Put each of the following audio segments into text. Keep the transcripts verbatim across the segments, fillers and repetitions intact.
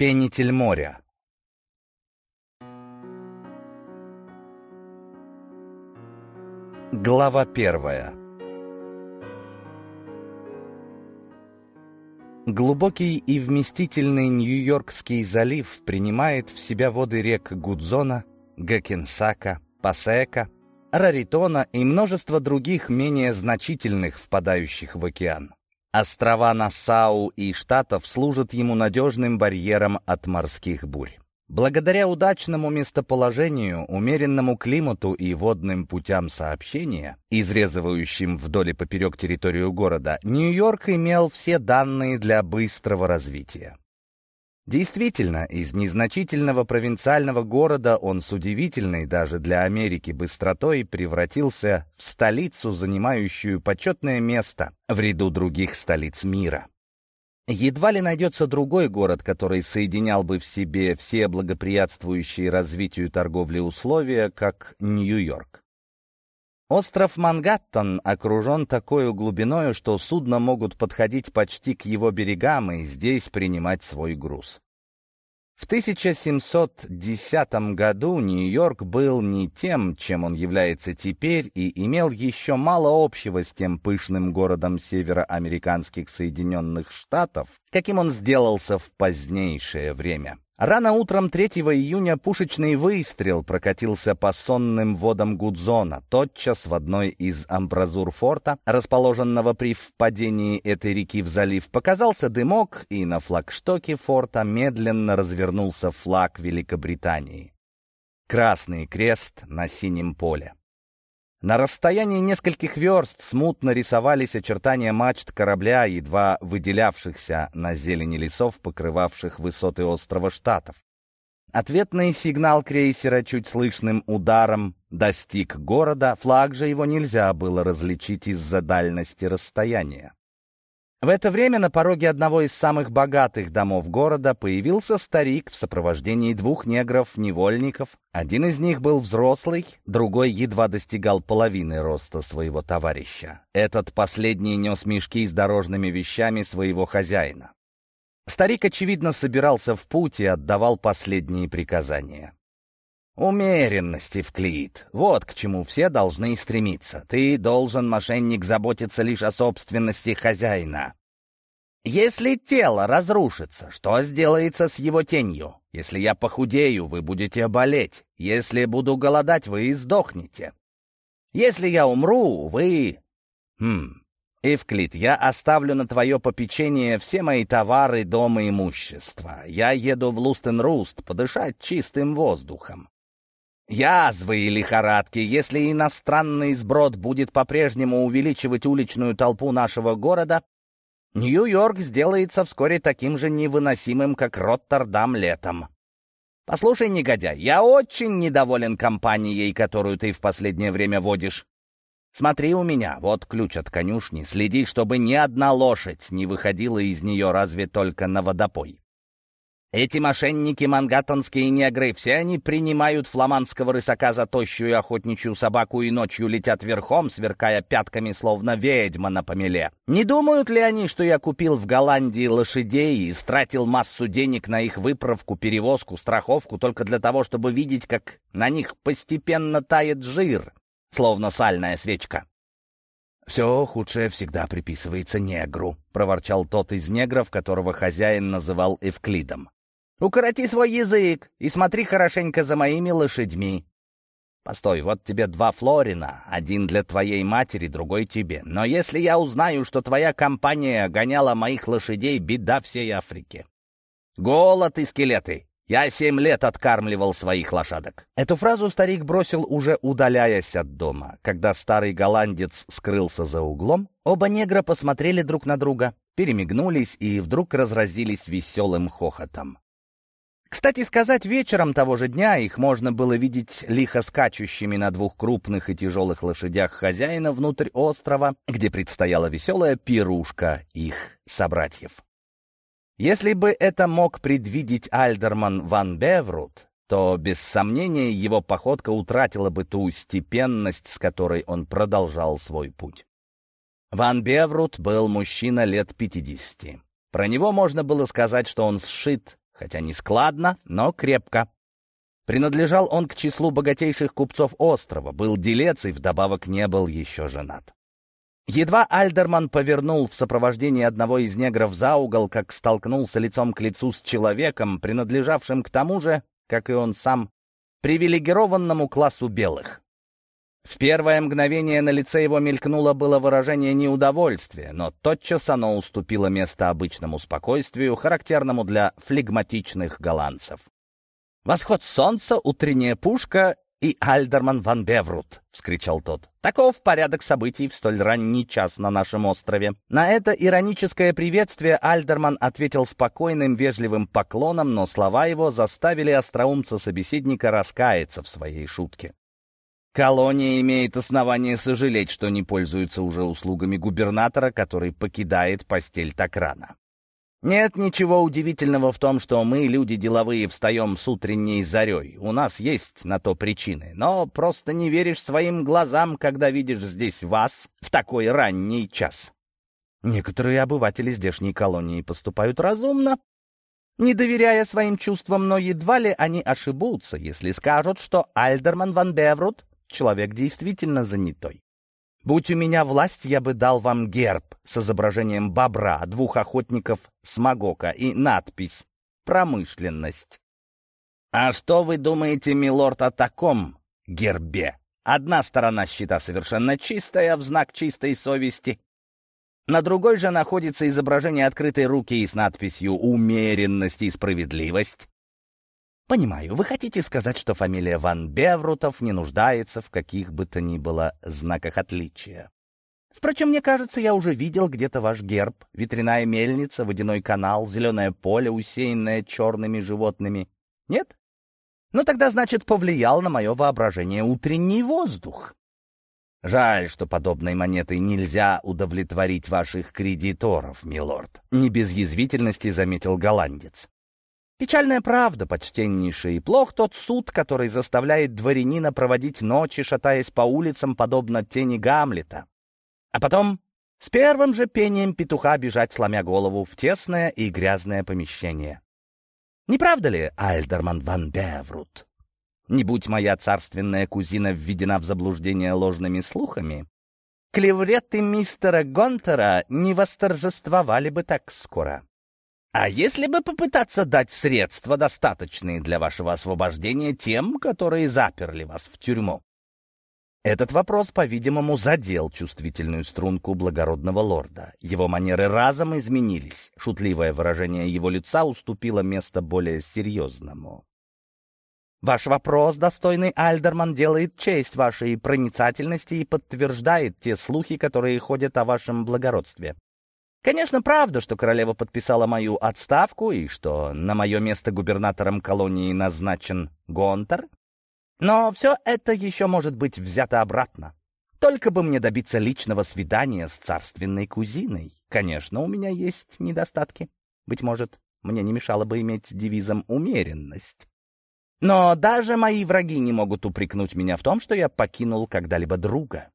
Пенитель моря. Глава первая. Глубокий и вместительный Нью-Йоркский залив принимает в себя воды рек Гудзона, Гакенсака, Пасека, Раритона и множество других менее значительных, впадающих в океан. Острова Нассау и Штатов служат ему надежным барьером от морских бурь. Благодаря удачному местоположению, умеренному климату и водным путям сообщения, изрезывающим вдоль и поперек территорию города, Нью-Йорк имел все данные для быстрого развития. Действительно, из незначительного провинциального города он с удивительной даже для Америки быстротой превратился в столицу, занимающую почетное место в ряду других столиц мира. Едва ли найдется другой город, который соединял бы в себе все благоприятствующие развитию торговли условия, как Нью-Йорк. Остров Манхэттен окружен такой глубиною, что судна могут подходить почти к его берегам и здесь принимать свой груз. В тысяча семьсот десятом году Нью-Йорк был не тем, чем он является теперь, и имел еще мало общего с тем пышным городом североамериканских Соединенных Штатов, каким он сделался в позднейшее время. Рано утром третьего июня пушечный выстрел прокатился по сонным водам Гудзона. Тотчас в одной из амбразур форта, расположенного при впадении этой реки в залив, показался дымок, и на флагштоке форта медленно развернулся флаг Великобритании. Красный крест на синем поле. На расстоянии нескольких верст смутно рисовались очертания мачт корабля, едва выделявшихся на зелени лесов, покрывавших высоты острова Штатов. Ответный сигнал крейсера чуть слышным ударом достиг города, флаг же его нельзя было различить из-за дальности расстояния. В это время на пороге одного из самых богатых домов города появился старик в сопровождении двух негров-невольников. Один из них был взрослый, другой едва достигал половины роста своего товарища. Этот последний нес мешки с дорожными вещами своего хозяина. Старик, очевидно, собирался в путь и отдавал последние приказания. «Умеренность, Евклид, вот к чему все должны стремиться. Ты должен, мошенник, заботиться лишь о собственности хозяина. Если тело разрушится, что сделается с его тенью? Если я похудею, вы будете болеть. Если буду голодать, вы издохнете. Если я умру, вы... Хм... Евклид, я оставлю на твое попечение все мои товары, дом и имущество. Я еду в Лустен-Руст подышать чистым воздухом. Язвы и лихорадки, если иностранный сброд будет по-прежнему увеличивать уличную толпу нашего города, Нью-Йорк сделается вскоре таким же невыносимым, как Роттердам летом. Послушай, негодяй, я очень недоволен компанией, которую ты в последнее время водишь. Смотри у меня, вот ключ от конюшни, следи, чтобы ни одна лошадь не выходила из нее разве только на водопой. Эти мошенники, манхэттенские негры, все они принимают фламандского рысака за тощую охотничью собаку и ночью летят верхом, сверкая пятками, словно ведьма на помеле. Не думают ли они, что я купил в Голландии лошадей и истратил массу денег на их выправку, перевозку, страховку, только для того, чтобы видеть, как на них постепенно тает жир, словно сальная свечка? «Все худшее всегда приписывается негру», — проворчал тот из негров, которого хозяин называл Евклидом. «Укороти свой язык и смотри хорошенько за моими лошадьми. Постой, вот тебе два флорина, один для твоей матери, другой тебе. Но если я узнаю, что твоя компания гоняла моих лошадей, беда всей Африке. Голод и скелеты. Я семь лет откармливал своих лошадок». Эту фразу старик бросил, уже удаляясь от дома. Когда старый голландец скрылся за углом, оба негра посмотрели друг на друга, перемигнулись и вдруг разразились веселым хохотом. Кстати сказать, вечером того же дня их можно было видеть лихо скачущими на двух крупных и тяжелых лошадях хозяина внутрь острова, где предстояла веселая пирушка их собратьев. Если бы это мог предвидеть Альдерман ван Беврут, то, без сомнения, его походка утратила бы ту степенность, с которой он продолжал свой путь. Ван Беврут был мужчина лет пятидесяти. Про него можно было сказать, что он сшит хотя не складно, но крепко. Принадлежал он к числу богатейших купцов острова, был делец и вдобавок не был еще женат. Едва Альдерман повернул в сопровождении одного из негров за угол, как столкнулся лицом к лицу с человеком, принадлежавшим к тому же, как и он сам, привилегированному классу белых. В первое мгновение на лице его мелькнуло было выражение неудовольствия, но тотчас оно уступило место обычному спокойствию, характерному для флегматичных голландцев. «Восход солнца, утренняя пушка и Альдерман ван Беврут!» — вскричал тот. «Таков порядок событий в столь ранний час на нашем острове». На это ироническое приветствие Альдерман ответил спокойным, вежливым поклоном, но слова его заставили остроумца-собеседника раскаяться в своей шутке. Колония имеет основание сожалеть, что не пользуется уже услугами губернатора, который покидает постель так рано. Нет ничего удивительного в том, что мы, люди деловые, встаем с утренней зарей. У нас есть на то причины, но просто не веришь своим глазам, когда видишь здесь вас в такой ранний час. Некоторые обыватели здешней колонии поступают разумно, не доверяя своим чувствам, но едва ли они ошибутся, если скажут, что Альдерман ван Беврут — человек действительно занятой. Будь у меня власть, я бы дал вам герб с изображением бобра, двух охотников с Магока и надпись «Промышленность». А что вы думаете, милорд, о таком гербе? Одна сторона щита совершенно чистая, в знак чистой совести. На другой же находится изображение открытой руки с надписью «Умеренность и справедливость». Понимаю, вы хотите сказать, что фамилия ван Беврутов не нуждается в каких бы то ни было знаках отличия. Впрочем, мне кажется, я уже видел где-то ваш герб: ветряная мельница, водяной канал, зеленое поле, усеянное черными животными. Нет? Ну тогда, значит, повлиял на мое воображение утренний воздух. Жаль, что подобной монетой нельзя удовлетворить ваших кредиторов, милорд. Не без язвительности заметил голландец. Печальная правда, почтеннейший, плох тот суд, который заставляет дворянина проводить ночи, шатаясь по улицам, подобно тени Гамлета, а потом с первым же пением петуха бежать, сломя голову, в тесное и грязное помещение. Не правда ли, Альдерман ван Беврут? Не будь моя царственная кузина введена в заблуждение ложными слухами, клевреты мистера Гонтера не восторжествовали бы так скоро. А если бы попытаться дать средства, достаточные для вашего освобождения, тем, которые заперли вас в тюрьму? Этот вопрос, по-видимому, задел чувствительную струнку благородного лорда. Его манеры разом изменились. Шутливое выражение его лица уступило место более серьезному. Ваш вопрос, достойный Альдерман, делает честь вашей проницательности и подтверждает те слухи, которые ходят о вашем благородстве. Конечно, правда, что королева подписала мою отставку и что на мое место губернатором колонии назначен Гонтер. Но все это еще может быть взято обратно. Только бы мне добиться личного свидания с царственной кузиной. Конечно, у меня есть недостатки. Быть может, мне не мешало бы иметь девизом «умеренность». Но даже мои враги не могут упрекнуть меня в том, что я покинул когда-либо друга.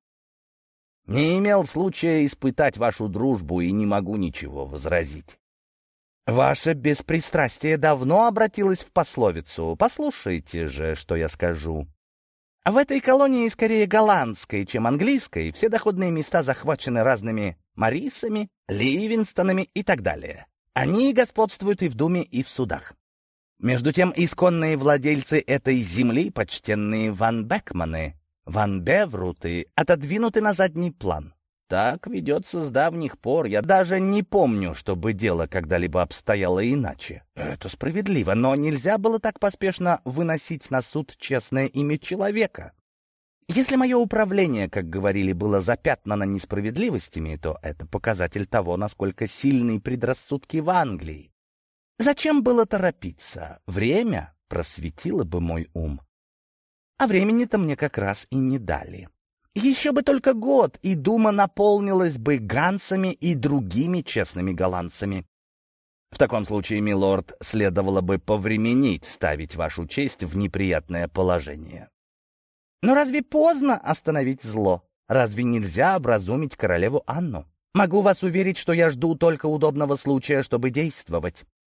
Не имел случая испытать вашу дружбу и не могу ничего возразить. Ваше беспристрастие давно обратилось в пословицу. Послушайте же, что я скажу. В этой колонии скорее голландской, чем английской. Все доходные места захвачены разными Моррисами, Ливингстонами и так далее. Они господствуют и в думе, и в судах. Между тем, исконные владельцы этой земли, почтенные Ван Бекманы, Ван Бевруты, отодвинуты на задний план. Так ведется с давних пор. Я даже не помню, чтобы дело когда-либо обстояло иначе. Это справедливо, но нельзя было так поспешно выносить на суд честное имя человека. Если мое управление, как говорили, было запятнано несправедливостями, то это показатель того, насколько сильны предрассудки в Англии. Зачем было торопиться? Время просветило бы мой ум. А времени-то мне как раз и не дали. Еще бы только год, и дума наполнилась бы гансами и другими честными голландцами. В таком случае, милорд, следовало бы повременить ставить вашу честь в неприятное положение. Но разве поздно остановить зло? Разве нельзя образумить королеву Анну? Могу вас уверить, что я жду только удобного случая, чтобы действовать.